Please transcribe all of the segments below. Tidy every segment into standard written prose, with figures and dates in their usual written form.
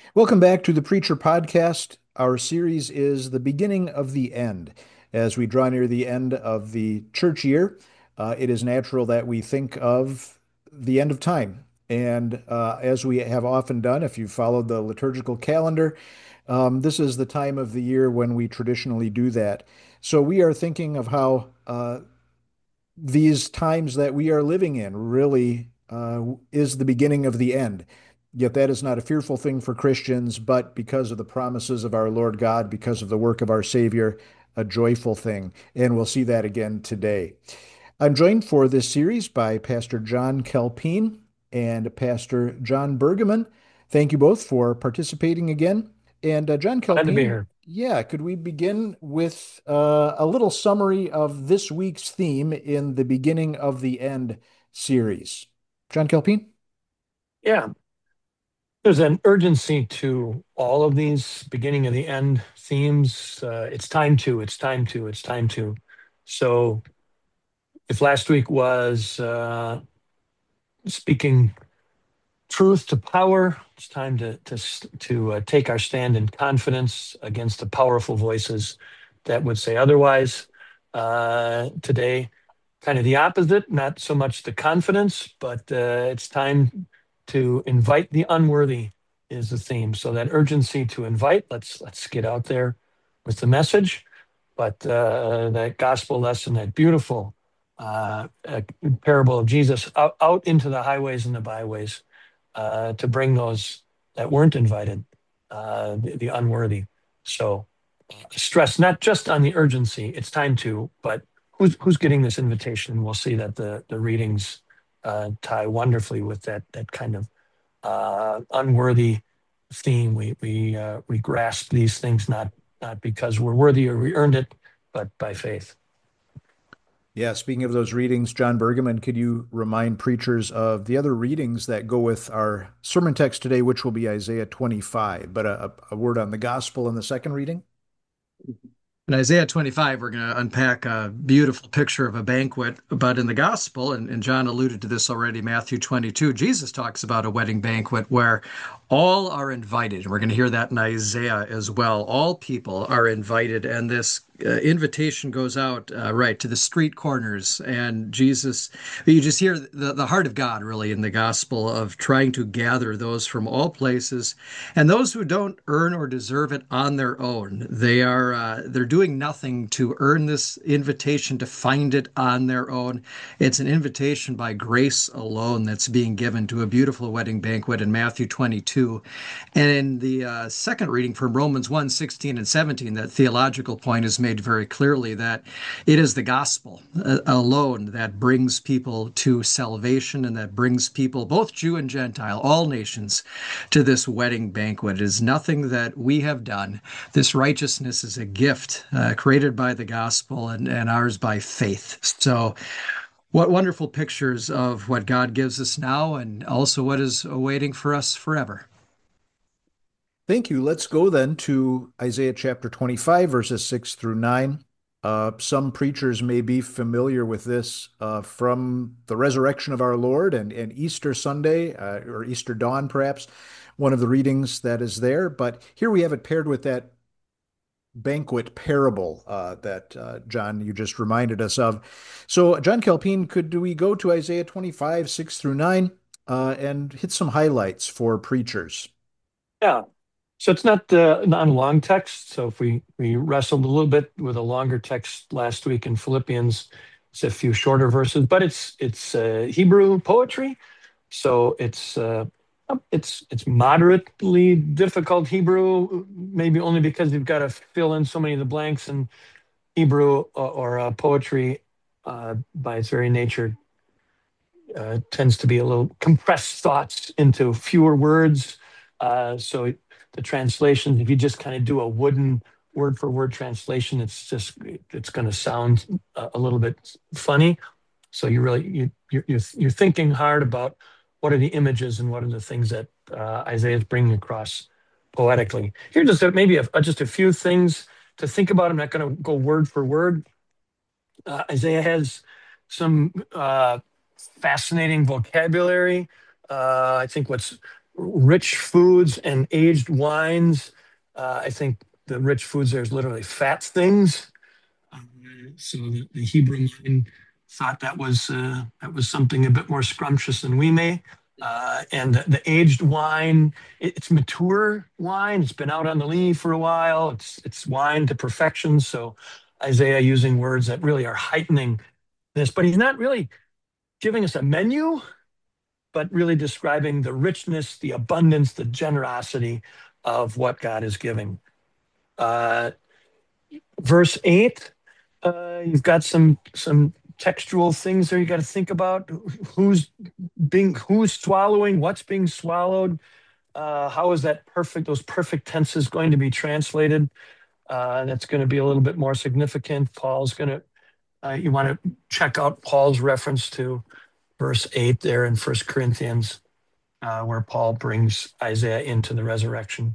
Welcome back to the Preacher Podcast. Our series is The Beginning of the End. As we draw near the end of the church year, it is natural that we think of the end of time. And as we have often done, if you've followed the liturgical calendar, this is the time of the year when we traditionally do that. So we are thinking of how these times that we are living in really is the beginning of the end. Yet that is not a fearful thing for Christians, but because of the promises of our Lord God, because of the work of our Savior, a joyful thing. And we'll see that again today. I'm joined for this series by Pastor John Kelpine and Pastor John Bergman. Thank you both for participating again. And John Glad to be Kelpine, here. yeah, could we begin with a little summary of this week's theme in the Beginning of the End series? John Kelpine? Yeah, there's an urgency to all of these beginning of the end themes. It's time to. So, if last week was speaking truth to power, it's time to take our stand in confidence against the powerful voices that would say otherwise. Today, kind of the opposite, not so much the confidence, but it's time to invite the unworthy is the theme. So that urgency to invite, let's get out there with the message. But that gospel lesson, that beautiful parable of Jesus out into the highways and the byways to bring those that weren't invited, the unworthy. So stress not just on the urgency, it's time to, but who's getting this invitation? We'll see that the readings tie wonderfully with that kind of unworthy theme. We grasp these things not because we're worthy or we earned it, but by faith. Yeah, speaking of those readings, John Bergman, could you remind preachers of the other readings that go with our sermon text today, which will be Isaiah 25, but a word on the gospel in the second reading? In Isaiah 25, we're going to unpack a beautiful picture of a banquet. But in the gospel, and John alluded to this already, Matthew 22, Jesus talks about a wedding banquet where all are invited. And we're going to hear that in Isaiah as well. All people are invited. And this invitation goes out right to the street corners. And Jesus, you just hear the heart of God really in the gospel of trying to gather those from all places and those who don't earn or deserve it on their own. They're doing nothing to earn this invitation to find it on their own. It's an invitation by grace alone that's being given to a beautiful wedding banquet in Matthew 22. And in the second reading from Romans 1, 16 and 17, that theological point is made very clearly that it is the gospel alone that brings people to salvation and that brings people, both Jew and Gentile, all nations, to this wedding banquet. It is nothing that we have done. This righteousness is a gift created by the gospel and ours by faith. So, what wonderful pictures of what God gives us now and also what is awaiting for us forever. Thank you. Let's go then to Isaiah chapter 25, verses 6 through 9. Some preachers may be familiar with this from the resurrection of our Lord and Easter Sunday or Easter dawn, perhaps, one of the readings that is there. But here we have it paired with that banquet parable that John, you just reminded us of. So, John Kelpine, could we go to Isaiah 25, 6 through 9, and hit some highlights for preachers? Yeah. So it's not a long text. So if we wrestled a little bit with a longer text last week in Philippians, it's a few shorter verses, but it's Hebrew poetry. So it's moderately difficult Hebrew, maybe only because you've got to fill in so many of the blanks in Hebrew or poetry by its very nature tends to be a little compressed thoughts into fewer words. So the translations, if you just kind of do a wooden word for word translation, it's going to sound a little bit funny. So you're thinking hard about what are the images and what are the things that Isaiah is bringing across poetically. Here, just a few things to think about. I'm not going to go word for word. Isaiah has some fascinating vocabulary. I think what's rich foods and aged wines. I think the rich foods there is literally fat things. So the Hebrew mind thought that was something a bit more scrumptious than we may. And the aged wine, it's mature wine. It's been out on the leaf for a while. It's wine to perfection. So Isaiah using words that really are heightening this, but he's not really giving us a menu, but really describing the richness, the abundance, the generosity of what God is giving. Uh, Verse 8, you've got some textual things there you got to think about. Who's swallowing, what's being swallowed, how is those perfect tenses going to be translated? That's going to be a little bit more significant. You want to check out Paul's reference to verse 8 there in First Corinthians, where Paul brings Isaiah into the resurrection.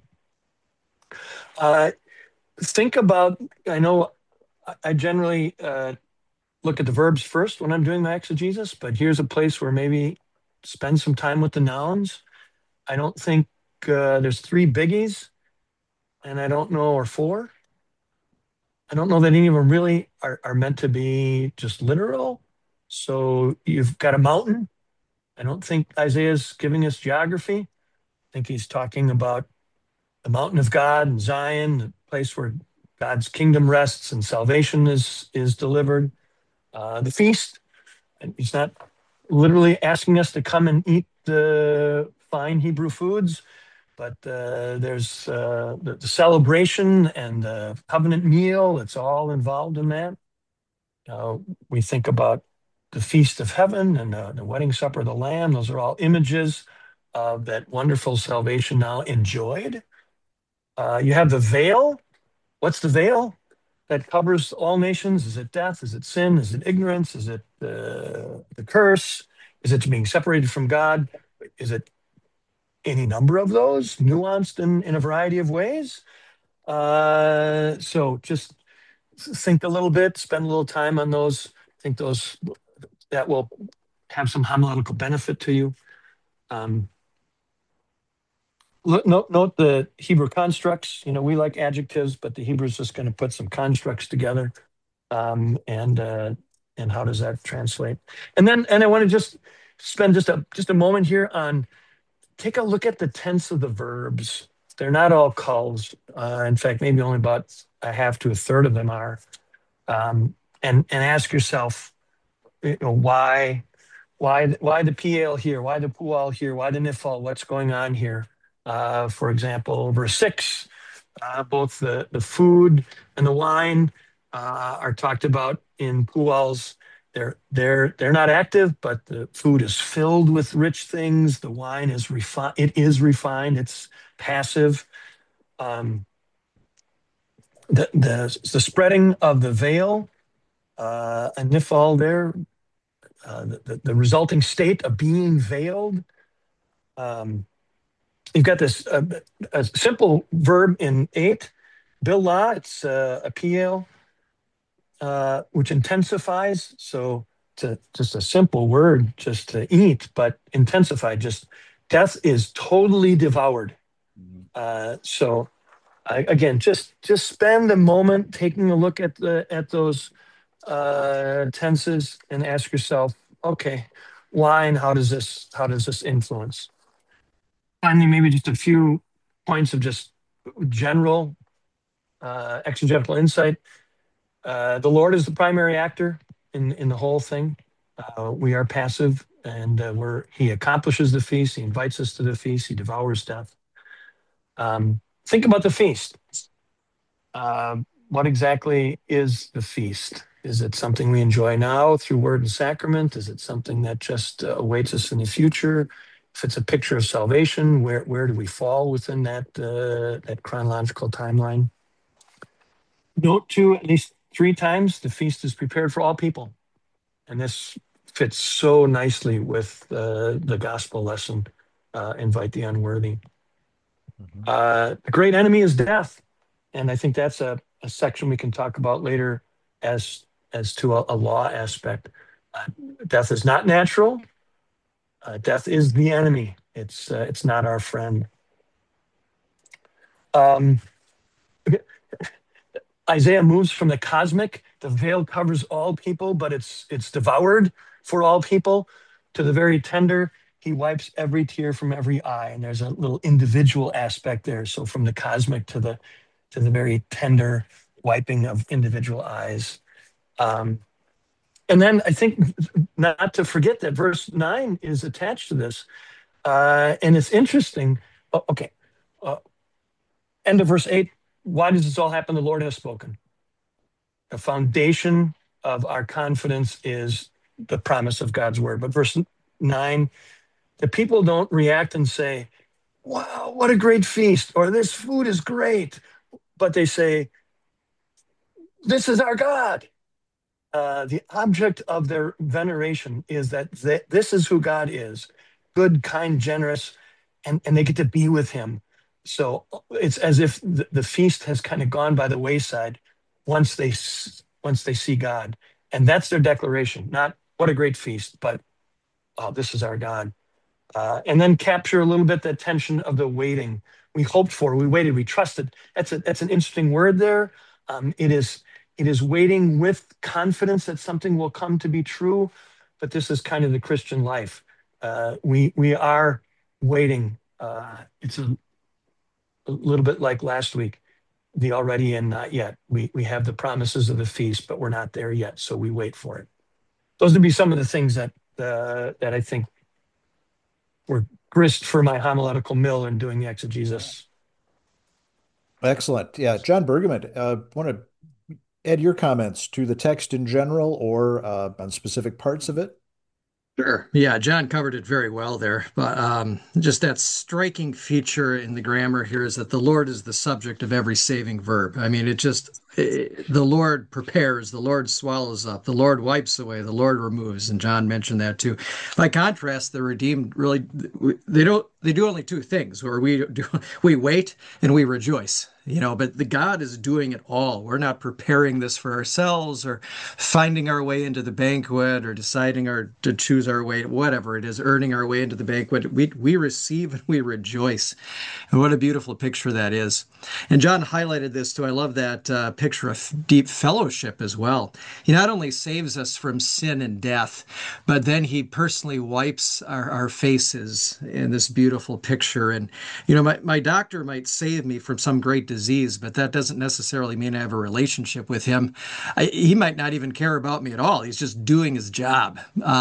Think about, I know I generally look at the verbs first when I'm doing my exegesis, but here's a place where maybe spend some time with the nouns. I don't think there's three biggies, and I don't know, or four. I don't know that any of them really are meant to be just literal. So you've got a mountain. I don't think Isaiah's giving us geography. I think he's talking about the mountain of God and Zion, the place where God's kingdom rests and salvation is delivered. The feast, and he's not literally asking us to come and eat the fine Hebrew foods, but there's the celebration and the covenant meal. It's all involved in that. We think about the feast of heaven and the wedding supper of the Lamb. Those are all images of that wonderful salvation now enjoyed. You have the veil. What's the veil that covers all nations? Is it death? Is it sin? Is it ignorance? Is it the curse? Is it being separated from God? Is it any number of those, nuanced in a variety of ways? So just think a little bit, spend a little time on those. I think that will have some homiletical benefit to you. Note the Hebrew constructs. We like adjectives, but the Hebrew is just going to put some constructs together, and how does that translate? And I want to just spend just a moment here on take a look at the tense of the verbs. They're not all calls. In fact, maybe only about a half to a third of them are. And ask yourself, why the PL here? Why the pual here? Why the nifal? What's going on here? For example, verse 6, both the food and the wine are talked about in puals. They're not active, but the food is filled with rich things. The wine is refined. It is refined. It's passive. The spreading of the veil, a nifal there, the resulting state of being veiled. You've got this a simple verb in 8, billah. It's a PL, which intensifies. So just a simple word, just to eat, but intensify. Just death is totally devoured. So again, just spend a moment taking a look at those tenses and ask yourself, okay, why and how does this influence? Finally, maybe just a few points of just general exegetical insight. The Lord is the primary actor in the whole thing. We are passive, and He accomplishes the feast. He invites us to the feast. He devours death. Think about the feast. What exactly is the feast? Is it something we enjoy now through word and sacrament? Is it something that just awaits us in the future? If it's a picture of salvation, where do we fall within that chronological timeline? Note too, at least 3 times, the feast is prepared for all people. And this fits so nicely with the gospel lesson, invite the unworthy. The great enemy is death. And I think that's a section we can talk about later as to a law aspect. Death is not natural. Death is the enemy. It's not our friend. Um, okay, Isaiah moves from the cosmic, the veil covers all people, but it's devoured for all people, to the very tender. He wipes every tear from every eye, and there's a little individual aspect there. So from the cosmic to the very tender wiping of individual eyes. Um, and then I think not to forget that verse 9 is attached to this. And it's interesting. Okay. Uh, End of verse 8. Why does this all happen? The Lord has spoken. The foundation of our confidence is the promise of God's word. But verse 9, the people don't react and say, wow, what a great feast, or this food is great. But they say, this is our God. The object of their veneration is that this is who God is, good, kind, generous, and they get to be with him. So it's as if the feast has kind of gone by the wayside once they see God. And that's their declaration, not what a great feast, but oh, this is our God. And then capture a little bit the tension of the waiting. We hoped for, we waited, we trusted. That's an interesting word there. It is waiting with confidence that something will come to be true, but this is kind of the Christian life. We are waiting. It's a little bit like last week, the already and not yet. We have the promises of the feast, but we're not there yet, so we wait for it. Those would be some of the things that I think were grist for my homiletical mill in doing the exegesis. Excellent. Yeah, John Bergman, want to add your comments to the text in general or on specific parts of it? Sure. Yeah, John covered it very well there. But just that striking feature in the grammar here is that the Lord is the subject of every saving verb. I mean, the Lord prepares, the Lord swallows up, the Lord wipes away, the Lord removes. And John mentioned that too. By contrast, the redeemed really, they do only two things, where we wait and we rejoice. But the God is doing it all. We're not preparing this for ourselves or finding our way into the banquet or deciding to choose our way, whatever it is, earning our way into the banquet. We receive and we rejoice. And what a beautiful picture that is. And John highlighted this too. I love that picture of deep fellowship as well. He not only saves us from sin and death, but then he personally wipes our faces in this beautiful picture. And, my doctor might save me from some great disease, but that doesn't necessarily mean I have a relationship with him. He might not even care about me at all. He's just doing his job.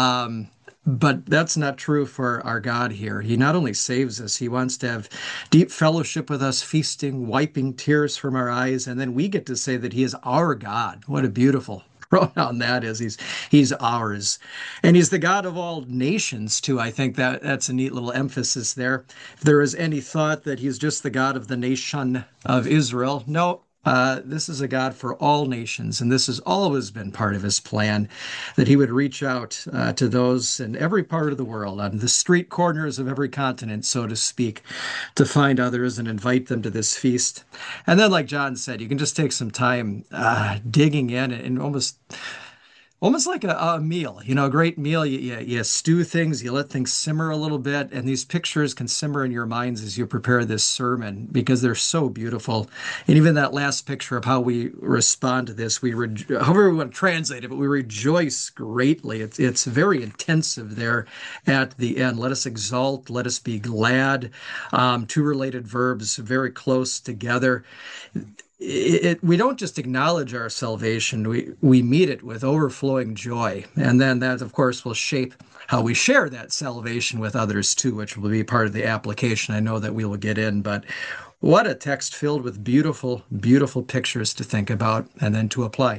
But that's not true for our God here. He not only saves us, he wants to have deep fellowship with us, feasting, wiping tears from our eyes, and then we get to say that he is our God. What a beautiful pronoun that is. He's ours. And he's the God of all nations too. I think that's a neat little emphasis there. If there is any thought that he's just the God of the nation of Israel, no. This is a God for all nations, and this has always been part of his plan, that he would reach out to those in every part of the world, on the street corners of every continent, so to speak, to find others and invite them to this feast. And then, like John said, you can just take some time digging in and almost like a meal, a great meal. You stew things, you let things simmer a little bit, and these pictures can simmer in your minds as you prepare this sermon because they're so beautiful. And even that last picture of how we respond to this, however we want to translate it, but we rejoice greatly. It's very intensive there at the end. Let us exalt, let us be glad. Two related verbs very close together. We don't just acknowledge our salvation, we meet it with overflowing joy. And then that, of course, will shape how we share that salvation with others too, which will be part of the application I know that we will get in. But what a text filled with beautiful, beautiful pictures to think about and then to apply.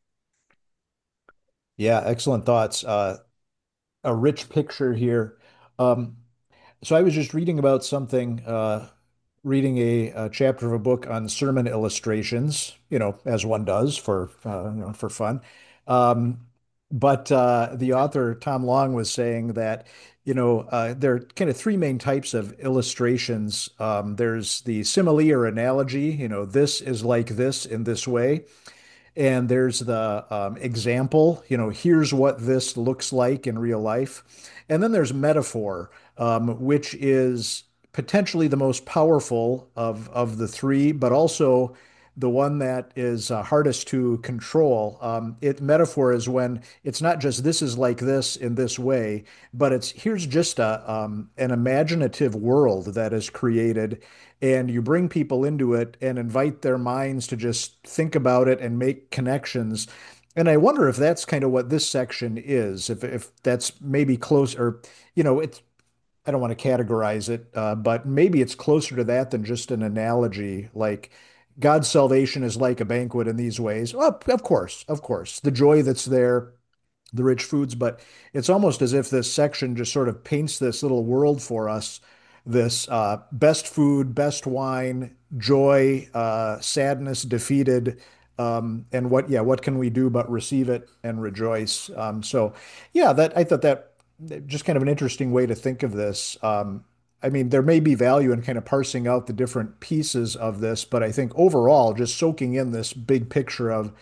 Yeah, excellent thoughts. A rich picture here. Um, so I was just reading about something, reading a chapter of a book on sermon illustrations, as one does for fun. Um, but the author, Tom Long, was saying that, there are kind of three main types of illustrations. There's the simile or analogy, this is like this in this way. And there's the example, here's what this looks like in real life. And then there's metaphor, which is potentially the most powerful of the three, but also the one that is hardest to control. Metaphor is when it's not just this is like this in this way, but it's here's just an imaginative world that is created, and you bring people into it and invite their minds to just think about it and make connections. And I wonder if that's kind of what this section is, if that's maybe close or, it's I don't want to categorize it, but maybe it's closer to that than just an analogy. Like God's salvation is like a banquet in these ways. Well, of course, the joy that's there, the rich foods, but it's almost as if this section just sort of paints this little world for us, this best food, best wine, joy, sadness, defeated, and what can we do but receive it and rejoice? Yeah, that I thought that just kind of an interesting way to think of this. I mean, there may be value in kind of parsing out the different pieces of this, but I think overall, just soaking in this big picture of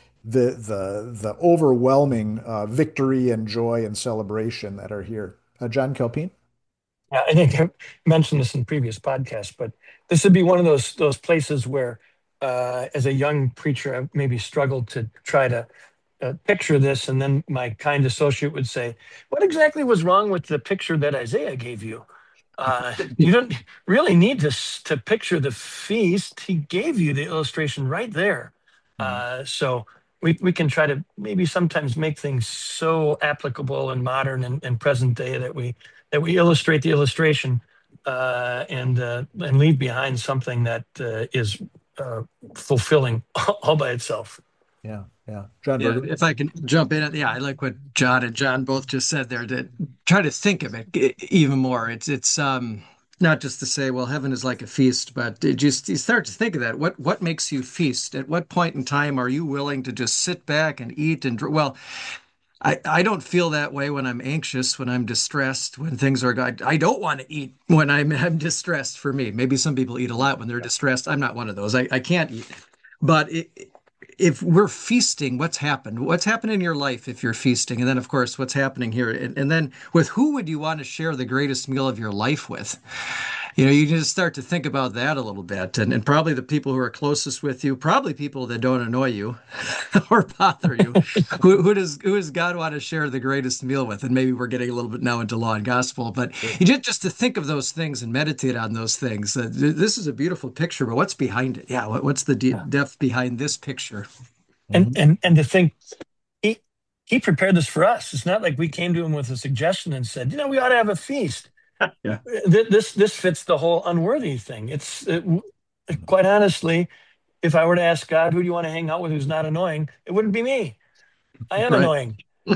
the overwhelming victory and joy and celebration that are here. John Kelpine? Yeah, I think I mentioned this in previous podcasts, but this would be one of those places where, as a young preacher, I maybe struggled to try to picture this, and then my kind associate would say, "What exactly was wrong with the picture that Isaiah gave you? You don't really need to picture the feast. He gave you the illustration right there." Mhm. So we can try to maybe sometimes make things so applicable and modern and present day that we illustrate the illustration and leave behind something that is fulfilling all by itself. Yeah, yeah. John Yeah, Bergman? if I can jump in, yeah, I like what John and John both just said there. To try to think of it even more. It's not just to say, well, heaven is like a feast, but it just you start to think of that. What makes you feast? At what point in time are you willing to just sit back and eat and well, I don't feel that way when I'm anxious, when I'm distressed, when things are. I don't want to eat when I'm distressed. For me, maybe some people eat a lot when they're distressed. I'm not one of those. I can't eat, but if we're feasting, what's happened? What's happened in your life if you're feasting? And then, of course, what's happening here? And then, with who would you want to share the greatest meal of your life with? You just start to think about that a little bit. And probably the people who are closest with you, probably people that don't annoy you or bother you. Who does God want to share the greatest meal with? And maybe we're getting a little bit now into law and gospel, but Sure. you just to think of those things and meditate on those things. This is a beautiful picture, but what's behind it? Yeah, what's the Yeah. depth behind this picture? And Mhm. and and to think he he prepared this for us. It's not like we came to him with a suggestion and said, we ought to have a feast. Yeah. This fits the whole unworthy thing. Quite honestly, if I were to ask God, who do you want to hang out with who's not annoying, it wouldn't be me. I am Right. annoying.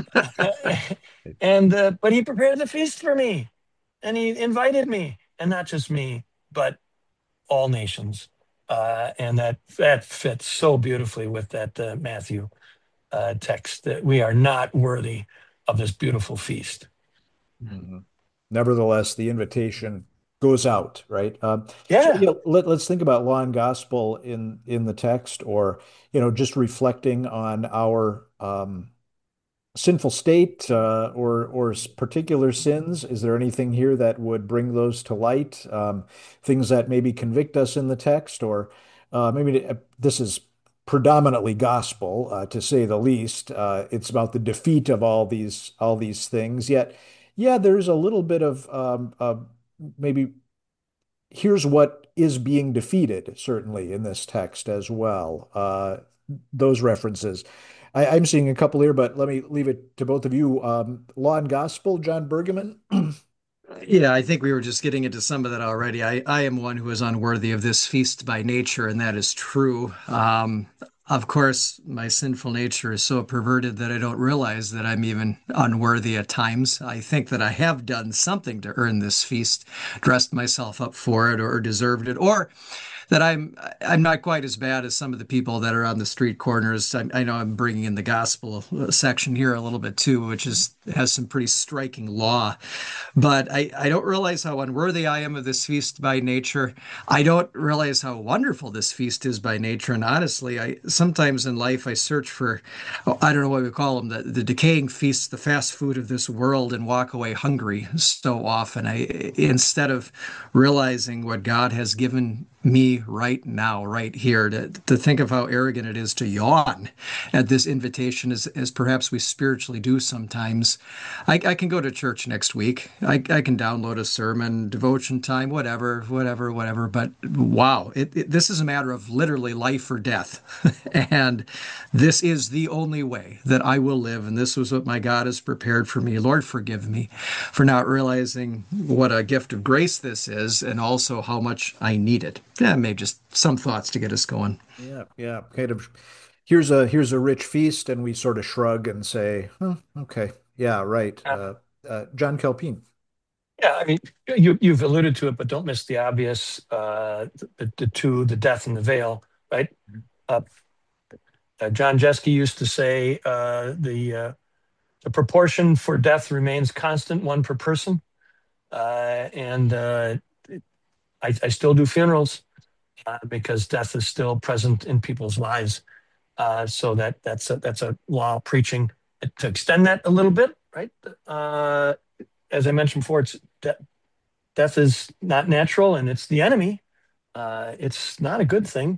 And but he prepared the feast for me, and he invited me, and not just me, but all nations. And that fits so beautifully with that Matthew text that we are not worthy of this beautiful feast. Mhm. Nevertheless, the invitation goes out, right? So Yeah. let's think about law and gospel in the text, or just reflecting on our sinful state, or particular sins. Is there anything here that would bring those to light? Things that maybe convict us in the text, or maybe this is predominantly gospel, to say the least. It's about the defeat of all these things. Yet, yeah, there's a little bit of maybe here's what is being defeated, certainly in this text as well. Those references. I'm seeing a couple here, but let me leave it to both of you. Law and Gospel, John Bergman. Yeah, I think we were just getting into some of that already. I am one who is unworthy of this feast by nature, and that is true. Of course, my sinful nature is so perverted that I don't realize that I'm even unworthy at times. I think that I have done something to earn this feast, dressed myself up for it, or deserved it, or that I'm not quite as bad as some of the people that are on the street corners. I know I'm bringing in the gospel section here a little bit too, which is has some pretty striking law. But I don't realize how unworthy I am of this feast by nature. I don't realize how wonderful this feast is by nature. And honestly, I sometimes in life I search for, oh, I don't know what we call them, the decaying feasts, the fast food of this world, and walk away hungry so often. Instead of realizing what God has given me right now, right here, to think of how arrogant it is to yawn at this invitation as perhaps we spiritually do sometimes. I can go to church next week. I can download a sermon, devotion time, whatever. But wow, this is a matter of literally life or death. And this is the only way that I will live. And this was what my God has prepared for me. Lord, forgive me for not realizing what a gift of grace this is and also how much I need it. Yeah, maybe just some thoughts to get us going. Yeah, yeah. Kind of here's a rich feast, and we sort of shrug and say, huh, okay, yeah, right. John Kelpine. Yeah, I mean, you've alluded to it, but don't miss the obvious. The two, the death and the veil, right? Uh, John Jeske used to say the proportion for death remains constant, one per person, and I still do funerals because death is still present in people's lives. So that's a law preaching to extend that a little bit, right? As I mentioned before, death is not natural and it's the enemy. It's not a good thing.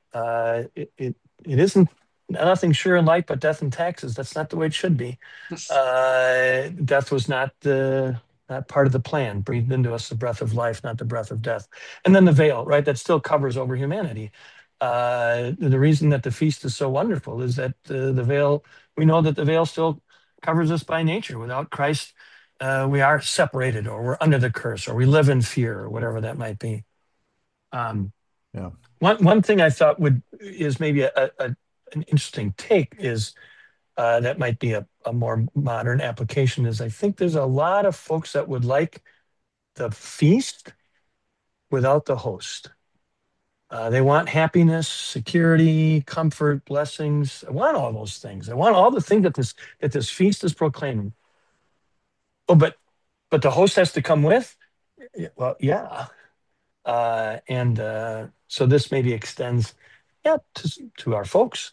It isn't nothing sure in life but death and taxes. That's not the way it should be. Death was not part of the plan. Breathed into us the breath of life, not the breath of death. And then the veil, right? That still covers over humanity. The reason that the feast is so wonderful is that the veil. We know that the veil still covers us by nature. Without Christ, we are separated, or we're under the curse, or we live in fear, or whatever that might be. Um, Yeah. one thing I thought would is maybe an interesting take is that might be a more modern application is I think there's a lot of folks that would like the feast without the host. They want happiness, security, comfort, blessings. I want all those things. I want all the things that this feast is proclaiming. Oh, but the host has to come with. Well, yeah, and so this maybe extends, yeah, to our folks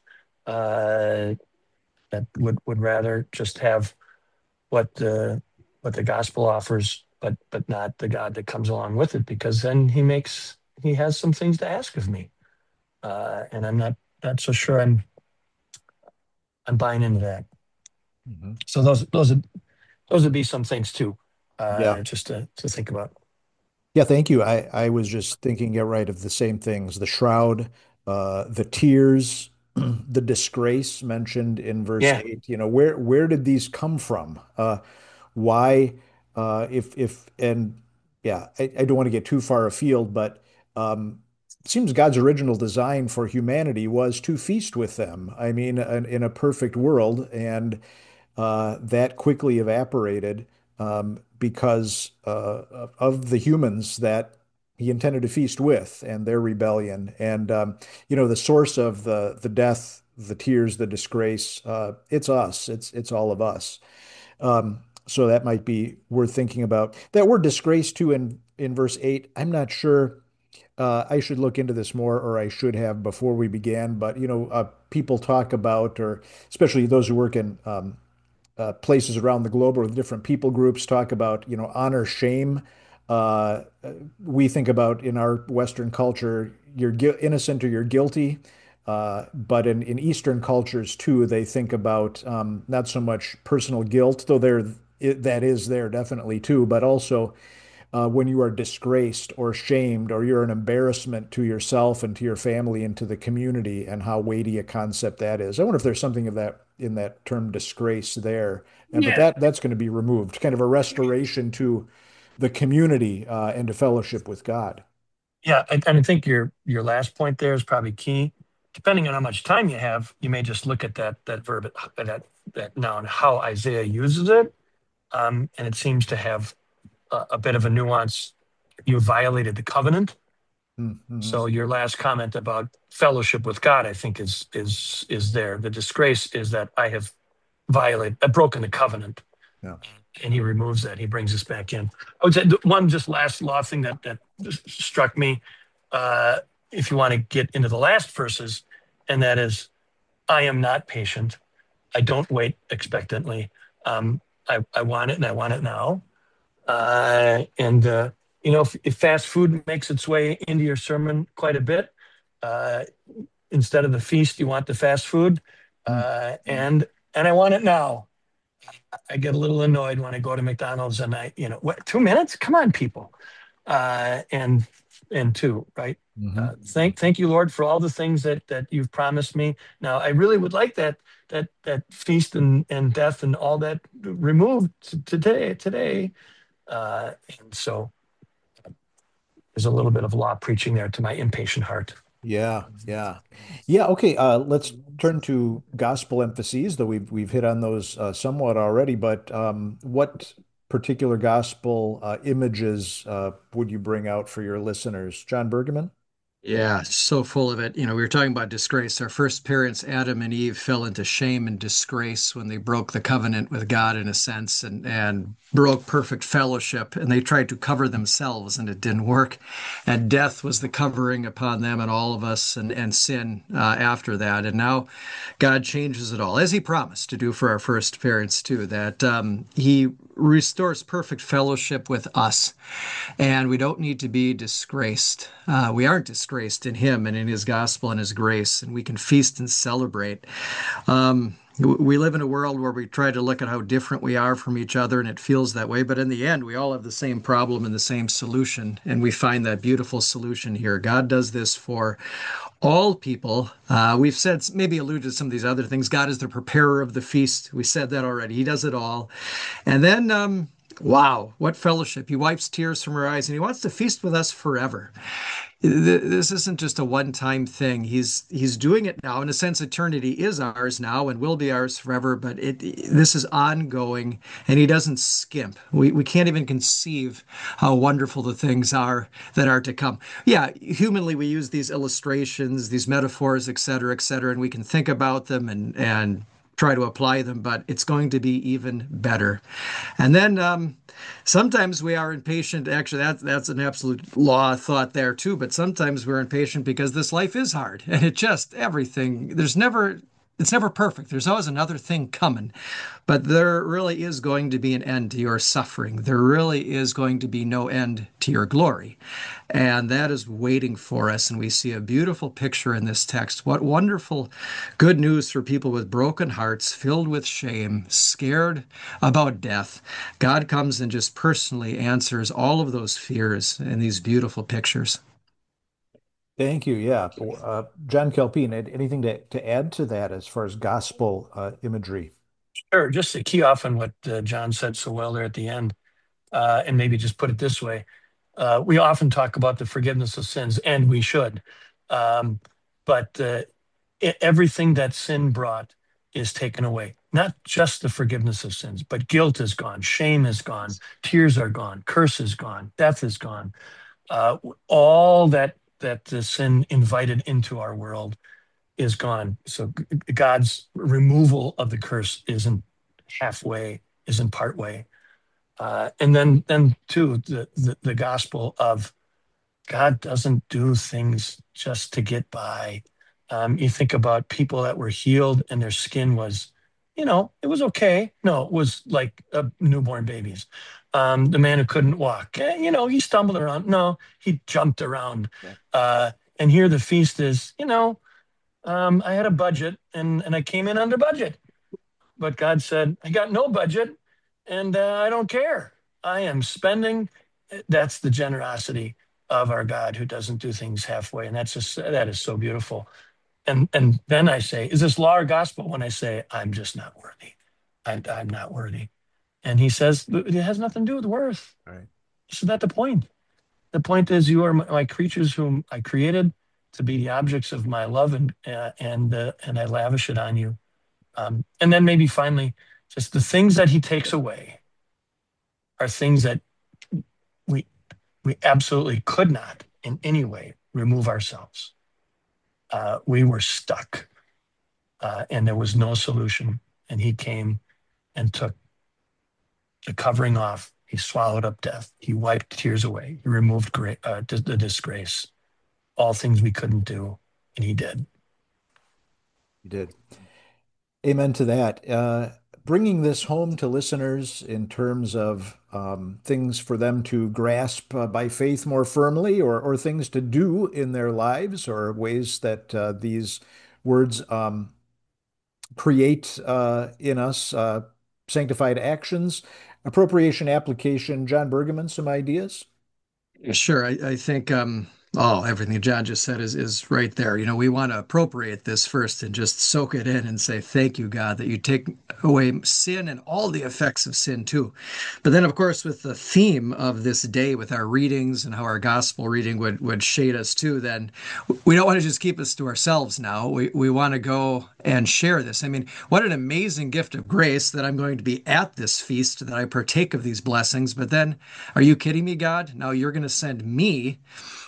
that would rather just have what the gospel offers, but not the God that comes along with it, because then he has some things to ask of me, and I'm not so sure I'm buying into that. Mhm. So those would be some things too, Yeah. just to think about. Yeah, thank you. I was just thinking, yeah, right, of the same things. The shroud, the tears, the disgrace mentioned in verse Yeah, 8. Where did these come from? Why, if and yeah, I don't want to get too far afield, but it seems God's original design for humanity was to feast with them. I mean, in a perfect world, and that quickly evaporated because of the humans that he intended to feast with and their rebellion. And the source of the death, the tears, the disgrace, it's us. It's all of us. So that might be worth thinking about. That word disgrace too in verse 8, I'm not sure. I should look into this more, or I should have before we began. But people talk about, or especially those who work in places around the globe or different people groups talk about, honor shame. Uh, we think about in our Western culture, you're innocent or you're guilty. But in Eastern cultures too, they think about not so much personal guilt, though that is there definitely too, but also when you are disgraced or shamed or you're an embarrassment to yourself and to your family and to the community, and how weighty a concept that is. I wonder if there's something of that in that term disgrace there. But yeah, that's going to be removed, kind of a restoration to the community and to fellowship with God. yeah. And I think your last point there is probably key. Depending on how much time you have, you may just look at that verb, that noun, how Isaiah uses it, and it seems to have a bit of a nuance. You violated the covenant. Mm-hmm. So your last comment about fellowship with God, I think is there. The disgrace is that I've broken the covenant, Yeah. and he removes that. He brings us back in. I would say one just last law thing that just struck me, uh, if you want to get into the last verses, and that is, I am not patient. I don't wait expectantly. I want it, and I want it now. And if fast food makes its way into your sermon quite a bit, uh, instead of the feast, you want the fast food, Mm. and I want it now. I get a little annoyed when I go to McDonald's and what, 2 minutes? Come on, people. Uh, and and two, right? Mm-hmm. Thank you, Lord, for all the things that you've promised me. Now, I really would like that feast and death and all that removed today. And so there's a little bit of law preaching there to my impatient heart. Yeah, yeah, yeah. Okay, let's turn to gospel emphases, though we've hit on those somewhat already. But what particular gospel images would you bring out for your listeners, John Bergman? Yeah, so full of it. We were talking about disgrace. Our first parents, Adam and Eve, fell into shame and disgrace when they broke the covenant with God in a sense and broke perfect fellowship. And they tried to cover themselves and it didn't work. And death was the covering upon them and all of us and sin after that. And now God changes it all, as he promised to do for our first parents too, that he restores perfect fellowship with us. And we don't need to be disgraced. We aren't disgraced in him and in his gospel and his grace, and we can feast and celebrate. We live in a world where we try to look at how different we are from each other, and it feels that way. But in the end, we all have the same problem and the same solution, and we find that beautiful solution here. God does this for all people. We've said, maybe alluded to some of these other things. God is the preparer of the feast. We said that already. He does it all. And then, wow, what fellowship. He wipes tears from our eyes and he wants to feast with us forever. This isn't just a one-time thing. He's doing it now. In a sense, eternity is ours now and will be ours forever, but this is ongoing and he doesn't skimp. We can't even conceive how wonderful the things are that are to come. Yeah, humanly we use these illustrations, these metaphors, et cetera, and we can think about them and try to apply them, but it's going to be even better. And then sometimes we are impatient. Actually, that's an absolute law thought there too. But sometimes we're impatient because this life is hard, and everything. It's never perfect. There's always another thing coming. But there really is going to be an end to your suffering. There really is going to be no end to your glory. And that is waiting for us. And we see a beautiful picture in this text. What wonderful good news for people with broken hearts, filled with shame, scared about death. God comes and just personally answers all of those fears in these beautiful pictures. Thank you. Yeah, John Kelpine, anything to add to that as far as gospel imagery? Sure, just to key off on what John said so well there at the end, and maybe just put it this way. We often talk about the forgiveness of sins, and we should. Um, but everything that sin brought is taken away. Not just the forgiveness of sins, but guilt is gone, shame is gone, tears are gone, curse is gone, death is gone. All that the sin invited into our world is gone. So God's removal of the curse isn't halfway, isn't part way. And then too, the gospel of God doesn't do things just to get by. You think about people that were healed and their skin was, it was okay. No, it was like newborn babies. The man who couldn't walk, he stumbled around. No, he jumped around. Yeah. And here the feast is, I had a budget and I came in under budget. But God said, I got no budget and I don't care. I am spending. That's the generosity of our God who doesn't do things halfway. And that is so beautiful. And then I say, is this law or gospel? When I say, I'm just not worthy. I'm not worthy. And he says, it has nothing to do with worth. Right. Isn't that the point? The point is, you are my creatures whom I created to be the objects of my love, and I lavish it on you. And then maybe finally, just the things that he takes away are things that we we absolutely could not in any way remove ourselves. We were stuck, and there was no solution. And he came and took the covering off. He swallowed up death. He wiped tears away. He removed the disgrace, all things we couldn't do, and he did. You did. Amen to that. Bringing this home to listeners in terms of things for them to grasp by faith more firmly, or things to do in their lives, or ways that these words create in us sanctified actions. Appropriation application, John Bergman, some ideas? Sure. I think everything John just said is right there. We want to appropriate this first and just soak it in and say, thank you, God, that you take away sin and all the effects of sin too. But then, of course, with the theme of this day, with our readings and how our gospel reading would shade us too, then we don't want to just keep us to ourselves now. We want to go and share this. I mean, what an amazing gift of grace that I'm going to be at this feast, that I partake of these blessings. But then, are you kidding me, God? Now you're going to send me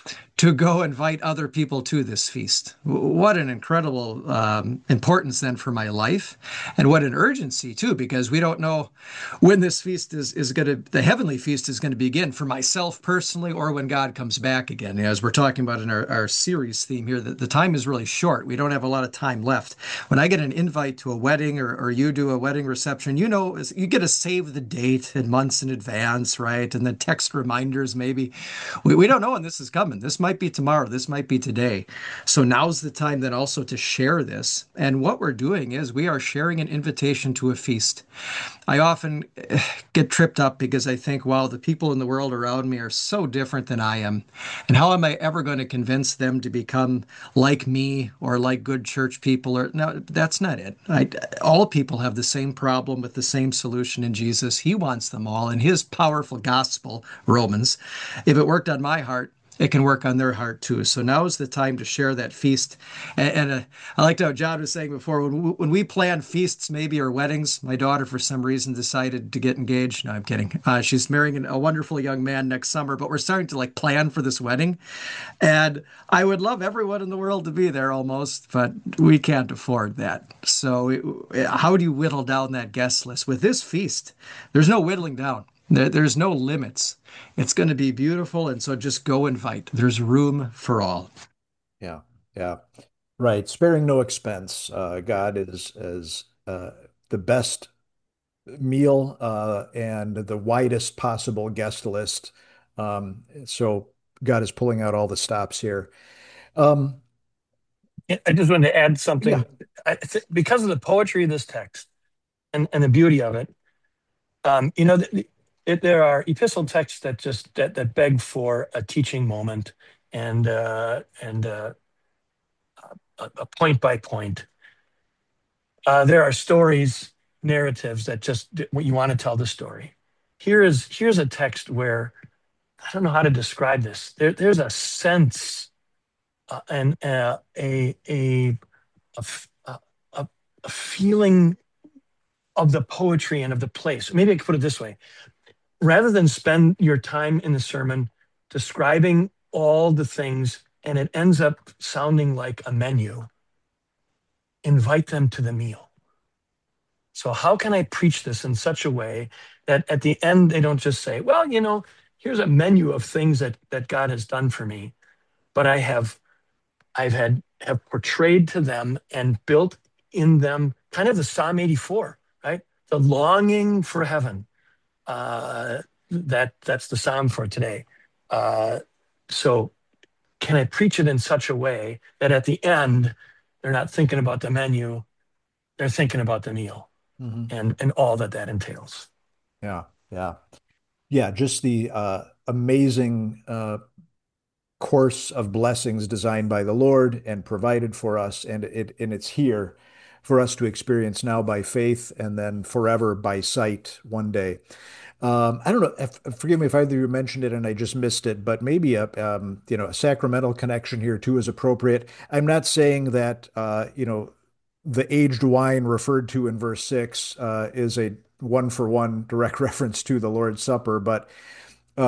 to go invite other people to this feast. What an incredible importance then for my life, and what an urgency too, because we don't know when this feast is going to, the heavenly feast is going to begin for myself personally, or when God comes back again. As we're talking about in our series theme here, the time is really short. We don't have a lot of time left. When I get an invite to a wedding, or you do a wedding reception, you get to save the date in months in advance, right? And then text reminders maybe. We don't know when this is coming. This might be tomorrow. This might be today. So now's the time then also to share this. And what we're doing is we are sharing an invitation to a feast. I often get tripped up because I think, wow, the people in the world around me are so different than I am. And how am I ever going to convince them to become like me, or like good church people? Or no, that's not it. All people have the same problem with the same solution in Jesus. He wants them all in his powerful gospel, Romans. If it worked on my heart, it can work on their heart too. So now is the time to share that feast. And I liked how John was saying before, when we plan feasts, maybe, or weddings, my daughter, for some reason, decided to get engaged. No, I'm kidding. She's marrying a wonderful young man next summer, but we're starting to plan for this wedding. And I would love everyone in the world to be there almost, but we can't afford that. So how do you whittle down that guest list? With this feast, there's no whittling down. There's no limits. It's going to be beautiful. And so just go invite. There's room for all. Yeah, yeah. Right. Sparing no expense. God is the best meal and the widest possible guest list. So God is pulling out all the stops here. Um, I just wanted to add yeah, something. Because of the poetry of this text, and the beauty of it, there are epistle texts that beg for a teaching moment, and a point by point. There are stories, narratives that just you want to tell the story. Here's a text where I don't know how to describe this. There's a sense, and a feeling of the poetry and of the place. Maybe I could put it this way: rather than spend your time in the sermon describing all the things and it ends up sounding like a menu, invite them to the meal. So, how can I preach this in such a way that at the end they don't just say, well, here's a menu of things that God has done for me, but have portrayed to them and built in them kind of the Psalm 84, right? The longing for heaven. That's the Psalm for today. So can I preach it in such a way that at the end they're not thinking about the menu, they're thinking about the meal, mhm. and all that entails. Yeah, yeah, yeah. Just the amazing course of blessings designed by the Lord and provided for us, and it's here for us to experience now by faith, and then forever by sight one day. I don't know. Forgive me if either of you mentioned it and I just missed it, but maybe a sacramental connection here too is appropriate. I'm not saying that the aged wine referred to in verse 6 is a one for one direct reference to the Lord's Supper, but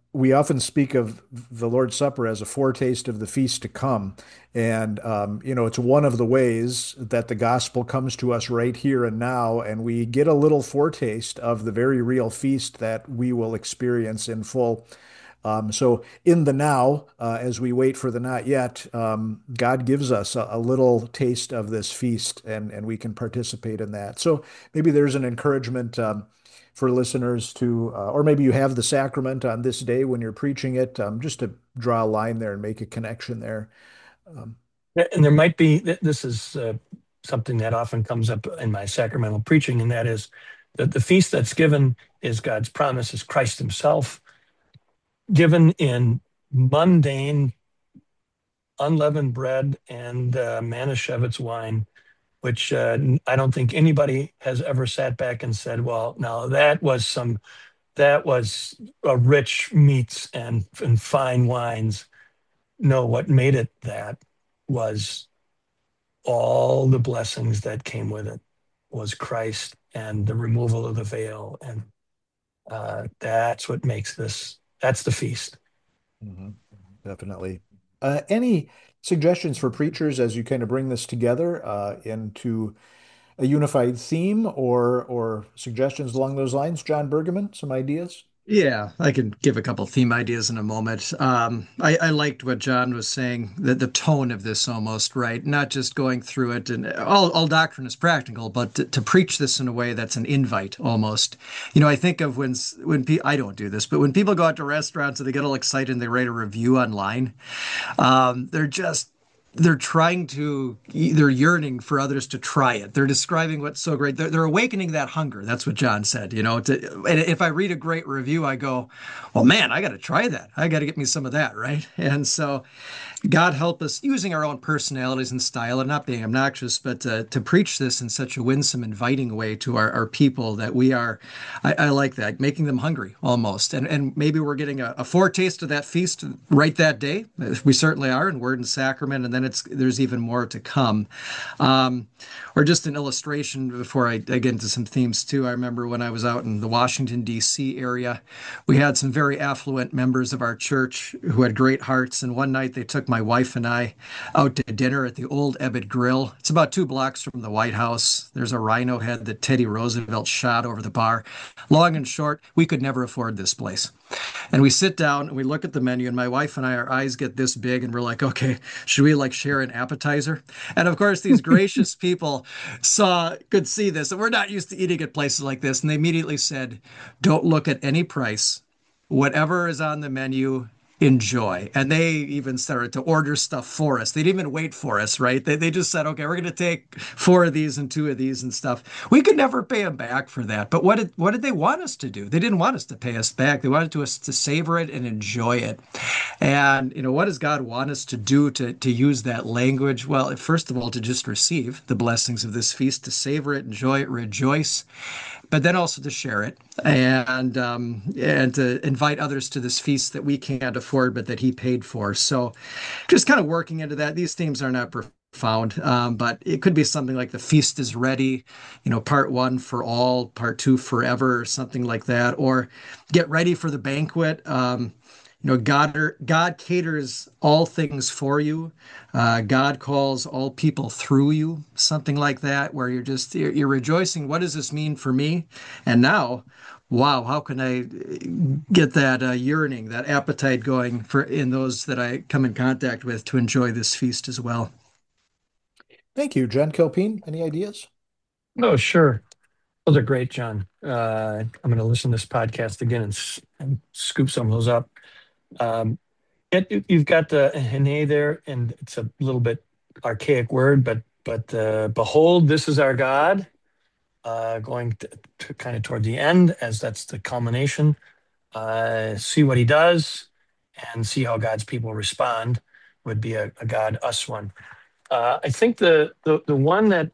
we often speak of the Lord's Supper as a foretaste of the feast to come. And, it's one of the ways that the gospel comes to us right here and now, and we get a little foretaste of the very real feast that we will experience in full. So, in the now, as we wait for the not yet, God gives us a little taste of this feast, and we can participate in that. So, maybe there's an encouragement for listeners to, or maybe you have the sacrament on this day when you're preaching it, just to draw a line there and make a connection there. Um, And there might be, this is something that often comes up in my sacramental preaching, and that is that the feast that's given is God's promise, is Christ himself, given in mundane, unleavened bread and Manischewitz wine, which I don't think anybody has ever sat back and said, well, now that was a rich meats and fine wines. No, what made it that was all the blessings that came with it, was Christ and the removal of the veil. And that's what makes that's the feast. mhm, definitely. Any suggestions for preachers as you kind of bring this together into a unified theme, or suggestions along those lines? John Bergman, some ideas? Yeah, I can give a couple theme ideas in a moment. I liked what John was saying, the tone of this almost, right? Not just going through it, and all doctrine is practical, but to preach this in a way that's an invite almost. I think of I don't do this, but when people go out to restaurants and they get all excited and they write a review online, they're trying to they're yearning for others to try it. They're describing what's so great. They're awakening that hunger. That's what John said. And if I read a great review, I go, well, man, I got to try that. I got to get me some of that, right? And so God help us using our own personalities and style and not being obnoxious, but to preach this in such a winsome, inviting way to our people that we are, I like that, making them hungry almost. And maybe we're getting a foretaste of that feast right that day. We certainly are in word and sacrament, and then there's even more to come. Or just an illustration before I get into some themes too. I remember when I was out in the Washington, D.C. area, we had some very affluent members of our church who had great hearts. And one night they took my wife and I out to dinner at the Old Ebbitt Grill. It's about 2 blocks from the White House. There's a rhino head that Teddy Roosevelt shot over the bar. Long and short, we could never afford this place. And we sit down and we look at the menu, and my wife and I, our eyes get this big, and we're like, okay, should we share an appetizer? And of course, these gracious people could see this, and we're not used to eating at places like this. And they immediately said, don't look at any price. Whatever is on the menu, enjoy. And they even started to order stuff for us. They didn't even wait for us, right? They just said, okay, we're going to take 4 of these and 2 of these and stuff. We could never pay them back for that. But what did they want us to do? They didn't want us to pay us back. They wanted us to savor it and enjoy it. And, what does God want us to do to use that language? Well, first of all, to just receive the blessings of this feast, to savor it, enjoy it, rejoice, but then also to share it and to invite others to this feast that we can't afford, but that He paid for. So, just kind of working into that. These themes are not profound, but it could be something like the feast is ready, part 1 for all, part 2 forever, or something like that, or get ready for the banquet. God caters all things for you. God calls all people through you, something like that, where you're rejoicing. What does this mean for me? And now, wow, how can I get that yearning, that appetite going in those that I come in contact with to enjoy this feast as well? Thank you, John Kilpeen. Any ideas? Oh, sure. Those are great, John. I'm going to listen to this podcast again and scoop some of those up. Um, you've got the hene there, and it's a little bit archaic word, but behold, this is our God. Going to kind of toward the end, as that's the culmination. See what He does, and see how God's people respond. Would be a God us one. I think the one that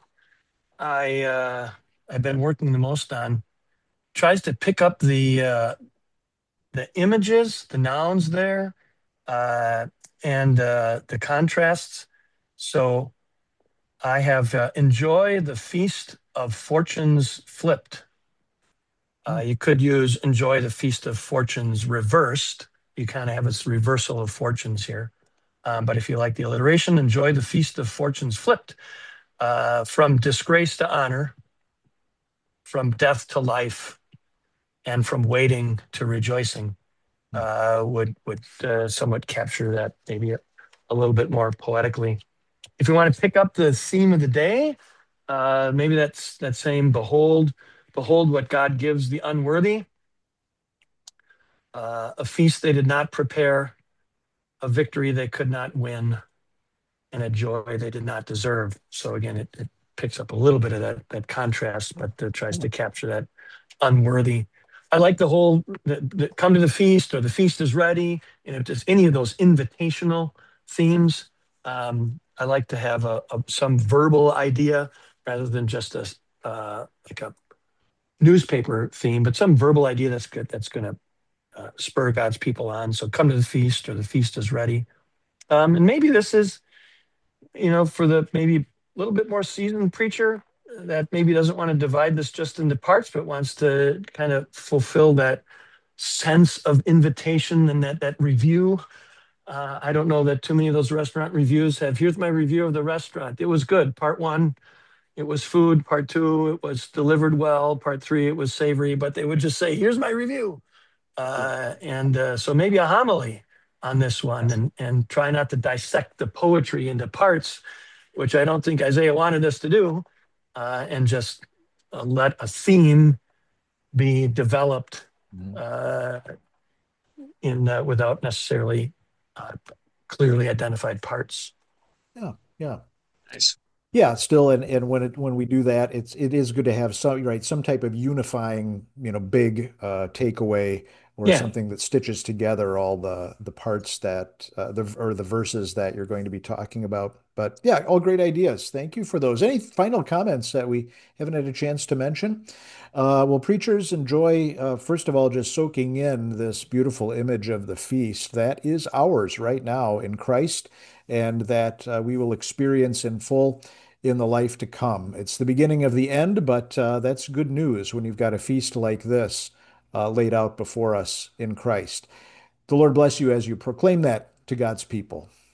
I've been working the most on tries to pick up the images, the nouns there, uh, and the contrasts. So I have enjoy the feast of fortunes flipped. You could use enjoy the feast of fortunes reversed, you kind of have this reversal of fortunes here. But if you like the alliteration, enjoy the feast of fortunes flipped, from disgrace to honor, from death to life, and from waiting to rejoicing. Would somewhat capture that maybe a little bit more poetically. If you want to pick up the theme of the day, maybe that's that same behold what God gives the unworthy, a feast they did not prepare, a victory they could not win, and a joy they did not deserve. So again, it picks up a little bit of that contrast, but tries to capture that unworthy. I like the whole come to the feast, or the feast is ready. And if there's any of those invitational themes, I like to have some verbal idea rather than just like a newspaper theme, but some verbal idea that's good, that's going to spur God's people on. So come to the feast, or the feast is ready. And maybe this is, for the maybe a little bit more seasoned preacher that maybe doesn't want to divide this just into parts, but wants to kind of fulfill that sense of invitation and that review. I don't know that too many of those restaurant reviews have, here's my review of the restaurant. It was good. Part one, it was food. Part two, it was delivered well. Part three, it was savory. But they would just say, here's my review. And so maybe a homily on this one, and try not to dissect the poetry into parts, which I don't think Isaiah wanted us to do, and just let a theme be developed without necessarily clearly identified parts. Yeah, yeah. Nice. Yeah, still, and when we do that, it is good to have some, right, some type of unifying, big takeaway, or Yeah, something that stitches together all the parts that the verses that you're going to be talking about. But yeah, all great ideas. Thank you for those. Any final comments that we haven't had a chance to mention? Well, preachers, enjoy, first of all, just soaking in this beautiful image of the feast that is ours right now in Christ, and that we will experience in full in the life to come. It's the beginning of the end, but that's good news when you've got a feast like this laid out before us in Christ. The Lord bless you as you proclaim that to God's people.